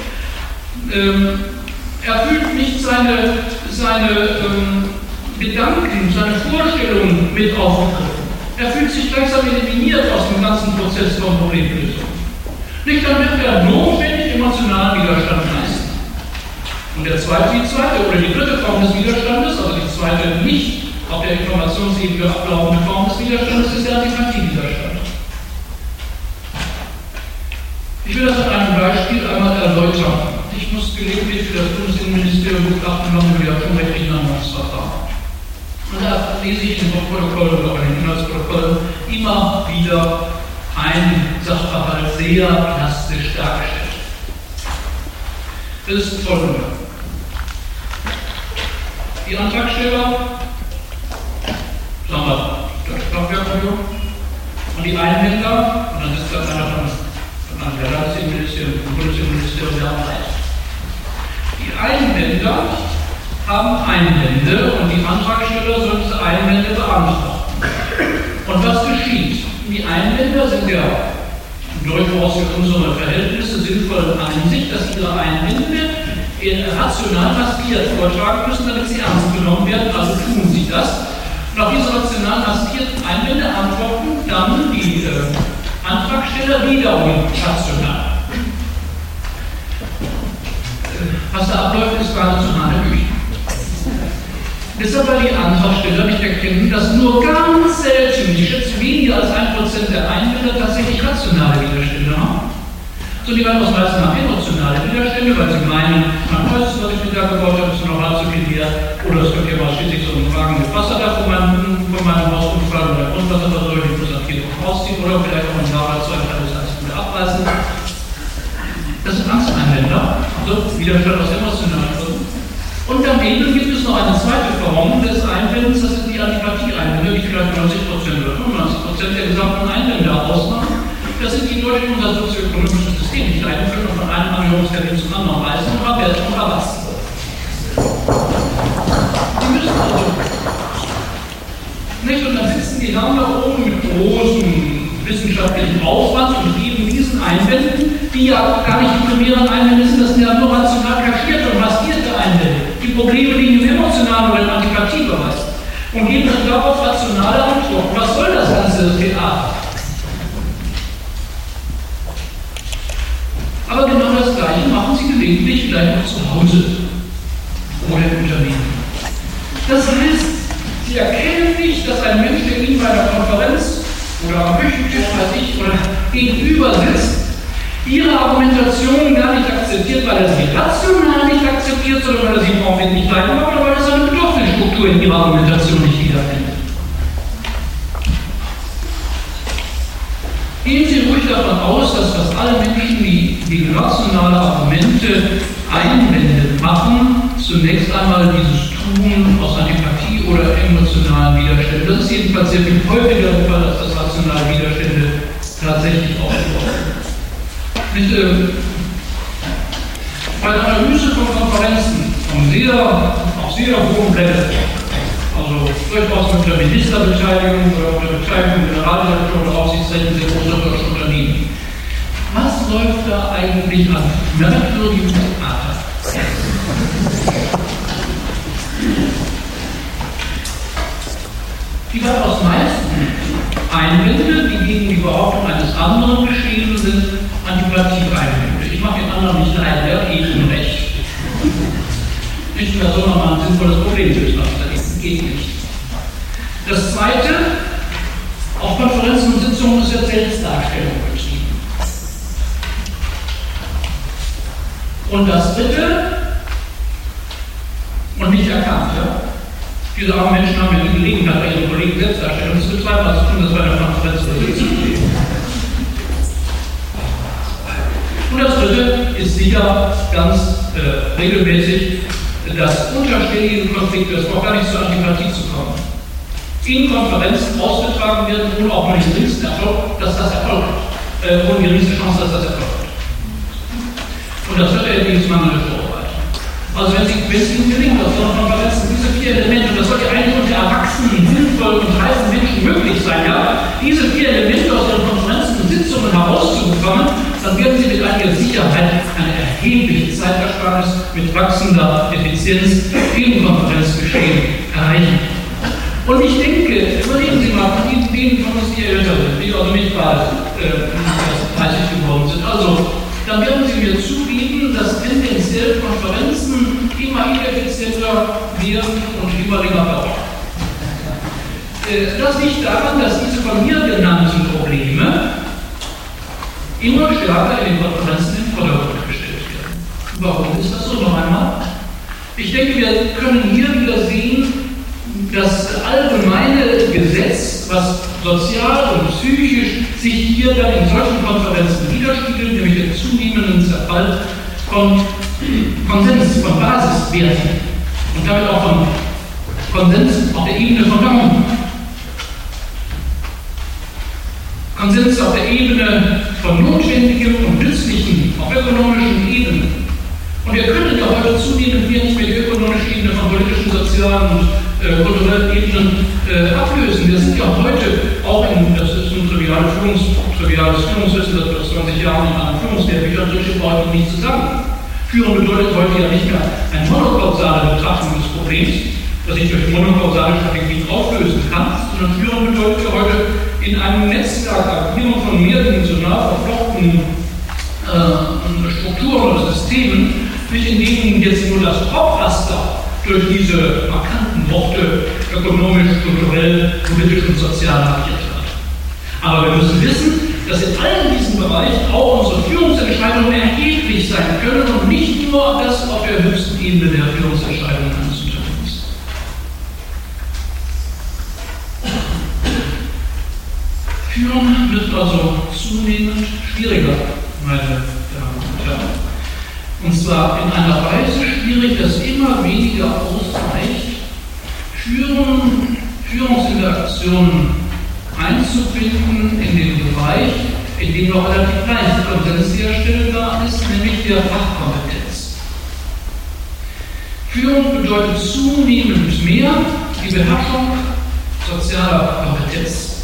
Er fühlt nicht seine Gedanken, seine Vorstellungen mit aufgegriffen. Er fühlt sich gleichsam eliminiert aus dem ganzen Prozess von Problemlösung. Nicht, dann wird er notwendig emotionalen Widerstand leisten. Und die zweite oder die dritte Form des Widerstandes, also die zweite nicht auf der Informationsebene ablaufende Form des Widerstandes, ist der Antipathiewiderstand. Ich will das an einem Beispiel einmal erläutern. Ich muss gelegentlich für das Bundesinnenministerium betrachten, machen wir ja schon rechtlichen Anwaltsverfahren. Und da lese ich in den Protokollen oder in den Inhaltsprotokollen immer wieder ein Sachverhalt sehr plastisch dargestellt. Das ist folgender. Die Antragsteller, sagen wir, das Kraftwerkunion, und die Einwender, und dann ist das einer von einem der Landesinnenministerium, vom Bundesinnenministerium der Arbeit. Die Einwender haben Einwände und die Antragsteller sollen diese Einwände beantworten. Und was geschieht? Die Einwender sind ja durchaus für unsere Verhältnisse sinnvoll an sich, dass ihre Einwände rational maskiert vortragen müssen, damit sie ernst genommen werden, also tun sie das. Und auf diese rational maskierten Einwände antworten dann die Antragsteller wiederum rational. Was da abläuft, ist geradezu hanebüchen. Deshalb, weil die Antragsteller nicht erkennen, dass nur ganz selten, ich schätze weniger als 1% der Einwände tatsächlich rationale Widerstände haben. So, die werden ausweisen nach emotionale Widerstände, weil sie meinen, mein Holz, was ich mir da gebaut habe, ist noch halb so viel wert. Oder es kommt ja mal schließlich so ein Wagen mit Wasser da von meinem Haus umfallen oder Grundwasser, was soll ich muss das hier rausziehen oder vielleicht auch ein Fahrradzeug alles wieder abreißen. Widerstand aus emotionalen Gründen. Und daneben gibt es noch eine zweite Form des Einwendens, das sind die Antipathie-Einwände, die vielleicht 90% oder 95% der gesamten Einwände ausmachen. Das sind die Leute, die unser sozioökonomisches System nicht leiten können und von einem Anhörungstermin zum anderen reisen und verwerten und verlassen. Die müssen also nicht, und dann sitzen die Herren da oben mit großem wissenschaftlichen Aufwand und geben diesen Einwänden, die ja gar nicht die primären Einwände sind, das sind ja nur rational kaschierte und maskierte Einwände. Die Probleme liegen im emotionalen oder im Antipathiebereich und geben dann darauf rationale Antworten. Was soll das ganze Theater? Aber genau das Gleiche machen sie gelegentlich vielleicht auch zu Hause oder im Unternehmen. Das heißt, sie erkennen nicht, dass ein Mensch, der ihnen bei einer Konferenz oder am Küchentisch, weiß ich, oder gegenüber sitzt, ihre Argumentation gar nicht akzeptiert, weil er sie rational nicht akzeptiert, sondern weil er sie im Augenblick nicht leiden mag, oder weil er seine Bedürfnisstruktur in ihrer Argumentation nicht wiederfindet. Gehen Sie ruhig davon aus, dass fast alle Menschen, die gegen rationale Argumente Einwände machen, zunächst einmal dieses Tun aus Antipathie oder emotionalen Widerständen. Das ist jedenfalls sehr viel häufiger der Fall, als das rationale Widerstände tatsächlich aufbauen. Bei der Analyse von Konferenzen auf sehr hohem Level, also durchaus mit der Ministerbeteiligung oder mit der Beteiligung der Generaldirektion oder Aufsichtsräten sehr großer deutscher Unternehmen. Was läuft da eigentlich an merkwürdigem Theater? Die weitaus meisten Einwände, die gegen die Behauptung eines anderen geschehen sind, Antipathie-Einwände. Ich mache den anderen nicht leid, der hat eben recht. Nicht mehr so nochmal ein sinnvolles Problem lösen, das geht nicht. Das Zweite, auf Konferenzen und Sitzungen ist ja Selbstdarstellung betrieben. Und das Dritte, und nicht erkannt, ja? Diese armen Menschen haben ja die Gelegenheit, bei ihren Kollegen Selbstdarstellung zu betreiben, also tun das bei einer Konferenz oder Sitzung. Und das Dritte ist sicher ganz regelmäßig das Unterstehen Konflikt, das braucht gar nicht zur Antipathie zu kommen. In Konferenzen ausgetragen werden, ohne auch nur den geringsten Erfolg, dass das erfolgt. Ohne die geringste Chance, dass das erfolgt. Und das wird ja die mangelnde Vorbereitung. Also wenn es Ihnen gelingt, auf so einer Konferenz diese 4 Elemente, und das soll ja eigentlich unter erwachsenen, sinnvollen und reifen Menschen möglich sein, ja, diese 4 Elemente aus Ihren Konferenzen und Sitzungen herauszubekommen, dann werden Sie mit einiger Sicherheit eine erhebliche Zeitersparnis mit wachsender Effizienz im Konferenzgeschehen erreichen. Und ich denke, überlegen Sie mal von denen von uns, die älter sind, die also nicht bald 30 geworden sind. Also, dann werden Sie mir zugeben, dass tendenziell Konferenzen immer ineffizienter werden und immer länger dauern. Das liegt daran, dass diese von mir genannten Probleme immer stärker in den Konferenzen in den Vordergrund gestellt werden. Warum ist das so? Noch einmal. Ich denke, wir können hier wieder sehen, das allgemeine Gesetz, was sozial und psychisch sich hier dann in solchen Konferenzen widerspiegelt, nämlich den zunehmenden Zerfall von Konsens, von Basiswerten und damit auch von Konsens auf der Ebene von Normen. Konsens auf der Ebene von notwendigem und nützlichem, auf ökonomischen Ebenen. Und wir können ja heute zunehmend hier nicht mehr die ökonomische Ebene von politischen, sozialen und kulturellen Ebenen ablösen. Wir sind ja heute auch das ist ein triviales Führungswissen, das vor 20 Jahren in anderen Führungslehrbüchern drinsteht, heute nicht zusammen. Führen bedeutet heute ja nicht mehr eine monokausale Betrachtung des Problems, das ich durch monokausale Strategien auflösen kann, sondern Führen bedeutet ja heute in einem Netzwerk agieren von mehrdimensional verflochtenen Strukturen oder Systemen, nicht in denen jetzt nur das Hauptraster durch diese markanten Worte ökonomisch, kulturell, politisch und sozial markiert wird. Aber wir müssen wissen, dass in allen diesen Bereichen auch unsere Führungsentscheidungen erheblich sein können und nicht nur das auf der höchsten Ebene der Führungsentscheidungen eines Unternehmens. Führen wird also zunehmend schwieriger, meine Damen und Herren. Und zwar in einer Weise schwierig, dass immer weniger ausreicht, Führungsinteraktionen einzubinden in den Bereich, in dem noch relativ leicht Konsens herstellbar ist, nämlich der Fachkompetenz. Führung bedeutet zunehmend mehr die Beherrschung sozialer Kompetenz.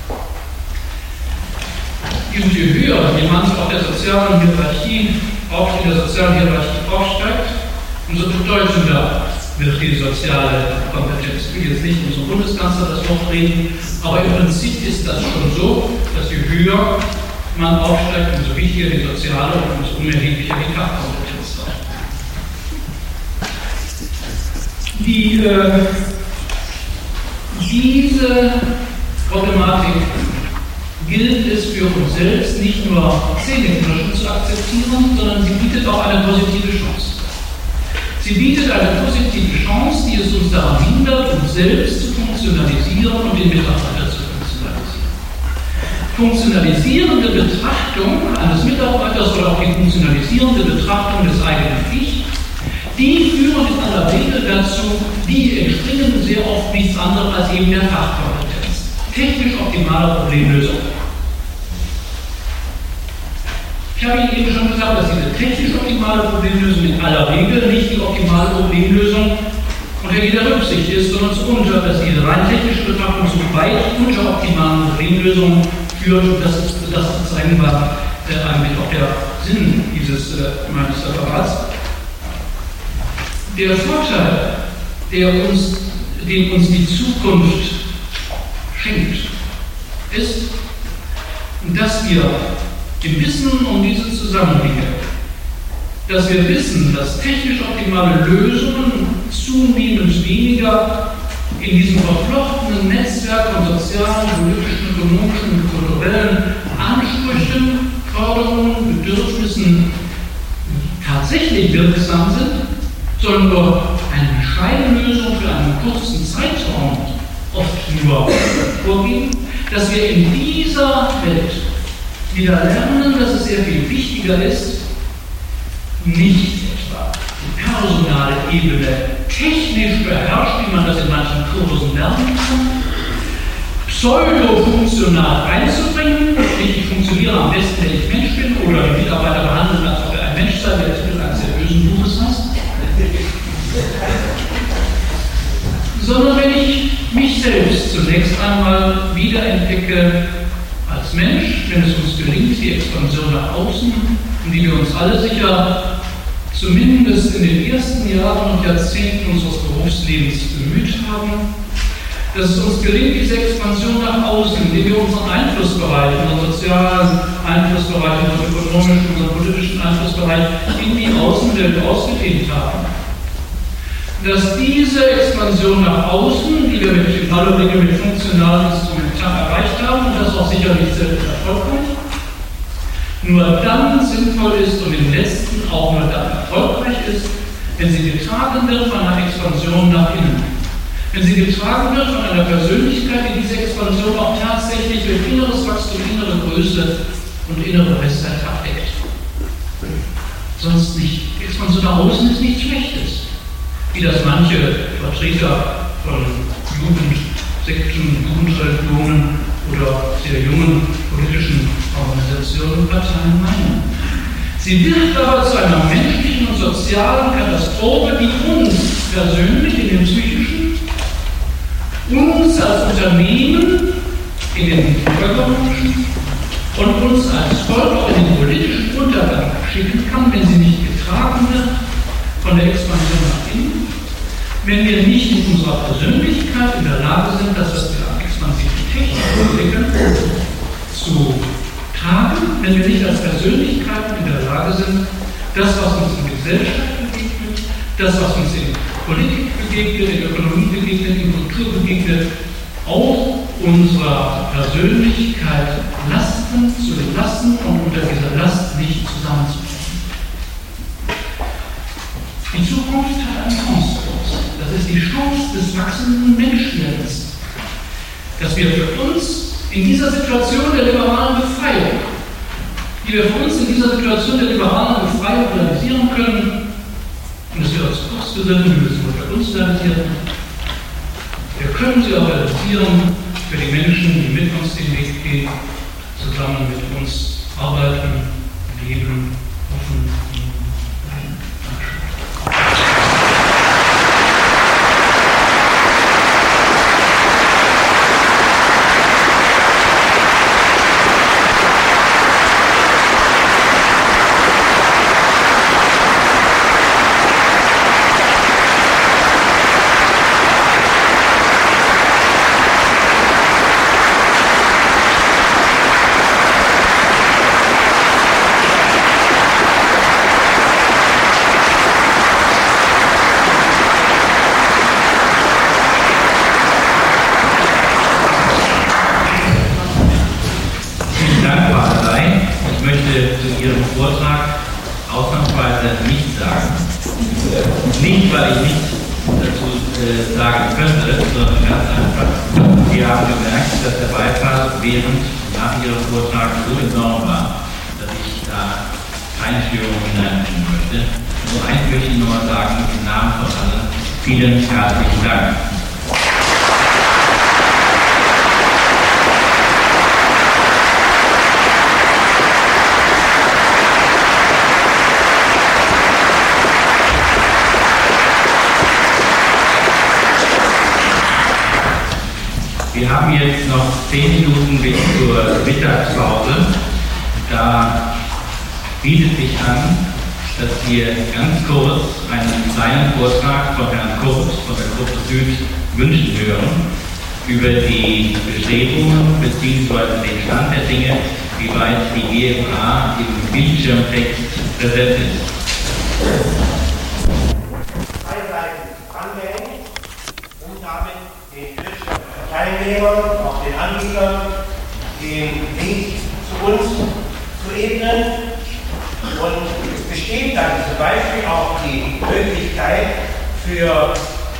Und je höher jemand auf der sozialen Hierarchie, aufsteigt, umso bedeutender wird die soziale Kompetenz. Ich will jetzt nicht mit unserem Bundeskanzler das Wort reden, aber im Prinzip ist das schon so, dass je höher man aufsteigt, umso wichtiger die soziale und umso unerheblicher die Fachkompetenz wird. Diese Problematik gilt es für uns selbst nicht nur zähneknirschend zu akzeptieren, sondern sie bietet auch eine positive Chance. Sie bietet eine positive Chance, die es uns daran hindert, uns selbst zu funktionalisieren und den Mitarbeiter zu funktionalisieren. Funktionalisierende Betrachtung eines Mitarbeiters oder auch die funktionalisierende Betrachtung des eigenen Ich, die führen in aller Regel dazu, die entspringen sehr oft nichts anderes als eben der Fachkompetenz. Technisch optimale Problemlösung. Ich habe Ihnen eben schon gesagt, dass diese technisch optimale Problemlösung in aller Regel nicht die optimale Problemlösung unter jeder Rücksicht ist, sondern dass diese rein technische Betrachtung zu weit unter optimalen Problemlösungen führt. Und das zeigen wir eigentlich auch der Sinn meines Referats. Der Vorteil, den uns die Zukunft schenkt, ist, dass wir im Wissen um diese Zusammenhänge, dass wir wissen, dass technisch optimale Lösungen zunehmend weniger in diesem verflochtenen Netzwerk von sozialen, politischen, ökonomischen und kulturellen Ansprüchen, Forderungen, Bedürfnissen tatsächlich wirksam sind, sondern nur eine Scheinlösung für einen kurzen Zeitraum oft nur vorgeben, dass wir in dieser Welt wieder lernen, dass es sehr viel wichtiger ist, nicht etwa die personale Ebene technisch beherrscht, wie man das in manchen Kursen lernen kann, pseudo-funktional einzubringen, ich funktioniere am besten, wenn ich Mensch bin, oder die Mitarbeiter behandeln, als ob er ein Mensch sei, der das Titel eines seriösen Buches heißt. Sondern wenn ich mich selbst zunächst einmal wiederentdecke als Mensch, wenn es uns gelingt, die Expansion nach außen, um die wir uns alle sicher zumindest in den ersten Jahren und Jahrzehnten unseres Berufslebens bemüht haben, dass es uns gelingt, diese Expansion nach außen, indem wir unseren Einflussbereich, unseren sozialen Einflussbereich, unseren ökonomischen, unseren politischen Einflussbereich in die Außenwelt ausgedehnt haben, dass diese Expansion nach außen, die wir in aller Regel mit funktionalen Instrumenten erreicht haben, und das auch sicherlich sehr erfolgreich, nur dann sinnvoll ist und im letzten auch nur dann erfolgreich ist, wenn sie getragen wird von einer Expansion nach innen. Wenn sie getragen wird von einer Persönlichkeit, die diese Expansion auch tatsächlich durch inneres Wachstum, innere Größe und innere Weisheit abdeckt. Sonst nicht. Die Expansion nach außen ist nichts Schlechtes, wie das manche Vertreter von Jugendsekten, Jugendreligionen oder sehr jungen politischen Organisationen und Parteien meinen. Sie wird aber zu einer menschlichen und sozialen Katastrophe, die uns persönlich in den psychischen, uns als Unternehmen in den bürgerlichen und uns als Volk auch in den politischen Untergang schicken kann, wenn sie nicht getragen wird von der Expansion nach innen, wenn wir nicht in unserer Persönlichkeit in der Lage sind, das, was wir an expansiven Technik entwickeln, zu tragen, wenn wir nicht als Persönlichkeiten in der Lage sind, das, was uns in Gesellschaft begegnet, das, was uns in Politik begegnet, in Ökonomie begegnet, in Kultur begegnet, auch unserer Persönlichkeit Lasten zu lassen und unter dieser Last nicht zusammenzubrechen. Die Zukunft hat eine Chance für uns. Das ist die Chance des wachsenden Menschwerdens, dass wir für uns in dieser Situation der liberalen Befreiung, die wir für uns in dieser Situation der liberalen Befreiung realisieren können, und dass wir als Kursgesellen, wie wir es unter uns realisierten, wir können sie auch realisieren für die Menschen, die mit uns den Weg gehen, zusammen mit uns arbeiten, leben, hoffen. Zu Ihrem Vortrag ausnahmsweise nichts sagen. Nicht, weil ich nichts dazu sagen könnte, sondern ganz einfach, wir haben gemerkt, dass der Beifall nach Ihrem Vortrag so enorm war, dass ich da keine Störung hineinbringen möchte. Nur eins möchte ich nur mal sagen, im Namen von allen, vielen herzlichen Dank. Wir haben jetzt noch 10 Minuten bis zur Mittagspause. Da bietet sich an, dass wir ganz kurz einen kleinen Vortrag von Herrn Kurz von der Gruppe Süd München hören über die Bestrebungen bzw. den Stand der Dinge, wie weit die GfA im Bildschirmtext präsent ist. Teilnehmern, auch den Anbietern, den Weg zu uns zu ebnen. Und es besteht dann zum Beispiel auch die Möglichkeit für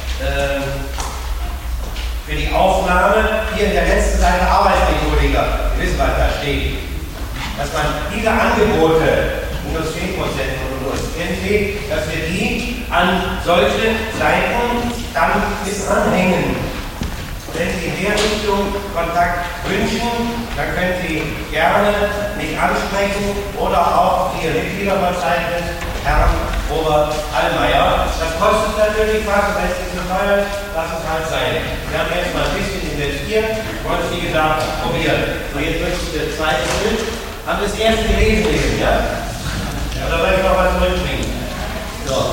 die Aufnahme hier in der letzten Seite Arbeitsmethodiker, ihr wisst, was da steht, dass man diese Angebote, minus 10% und minus NT, dass wir die an solche Seiten dann bis anhängen. Wenn Sie in der Richtung Kontakt wünschen, dann können Sie gerne mich ansprechen oder auch Ihr Mitgliederverzeichnis, Herrn Robert Allmeier. Das kostet natürlich was, wenn es nicht so teuer ist, lass es halt sein. Wir haben jetzt mal ein bisschen investiert, wollen es wie gesagt probieren. So, jetzt möchte ich das zweite Bild. Haben Sie das erste gelesen, ja? Oder soll ich noch was zurückbringen? So,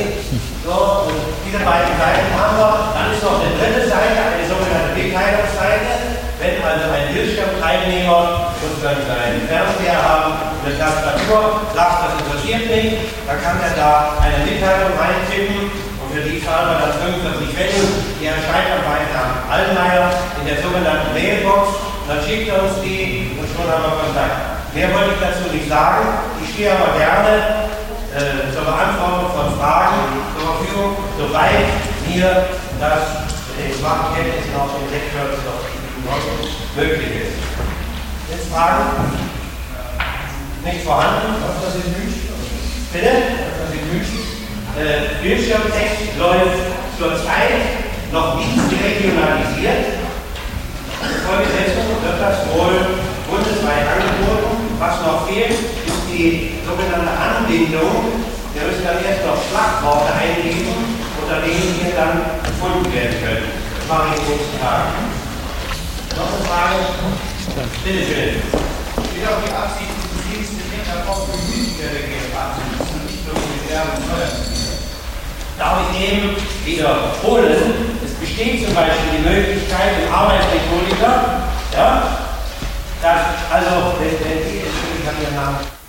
und diese beiden Seiten haben wir. Dann ist noch eine dritte Seite, eine sogenannte Mitteilungsseite. Wenn also ein Bildschirmteilnehmer sozusagen seinen Fernseher haben, eine Tastatur, sagt, das interessiert mich, dann kann er da eine Mitteilung reintippen und für die zahlen wir dann 45 Pfennig. Die erscheint dann bei Herrn Allmeier in der sogenannten Mailbox. Dann schickt er uns die und schon haben wir Kontakt. Mehr wollte ich dazu nicht sagen. Ich stehe aber gerne zur Beantwortung von Fragen zur Verfügung, soweit mir das mit den Sprachenkenntnissen aus den Lectures noch möglich ist. Jetzt Fragen? Nicht vorhanden? Was ist das in München? Bitte? Was ist das in München? Bildschirmtext läuft zurzeit noch nicht regionalisiert. Folgesetzung wird das wohl bundesweit angeboten. Was noch fehlt, ist die sogenannte Anbindung. Wir müssen dann erst noch Schlagworte eingeben, unter denen hier dann gefunden werden können. Das mache ich in den nächsten Tagen. Noch eine Frage? Bitte schön. Steht auch die Absicht, die nächste Meter auf die Müssenstelle GfA zu nutzen, nicht nur mit Werbung und Steuern. Darf ich eben wiederholen? Es besteht zum Beispiel die Möglichkeit im Arbeitsmethodiker, ja, dass, also, wenn ich habe Ihren Namen.